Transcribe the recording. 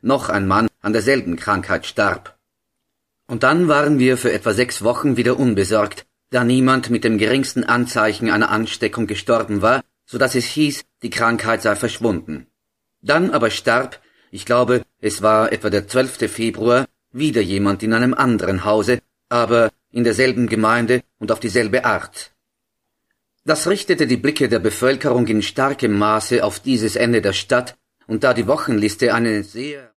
noch ein Mann an derselben Krankheit starb. Und dann waren wir für etwa 6 Wochen wieder unbesorgt, da niemand mit dem geringsten Anzeichen einer Ansteckung gestorben war, so dass es hieß, die Krankheit sei verschwunden. Dann aber starb, ich glaube, es war etwa der 12. Februar, wieder jemand in einem anderen Hause, aber in derselben Gemeinde und auf dieselbe Art. Das richtete die Blicke der Bevölkerung in starkem Maße auf dieses Ende der Stadt, und da die Wochenliste eine sehr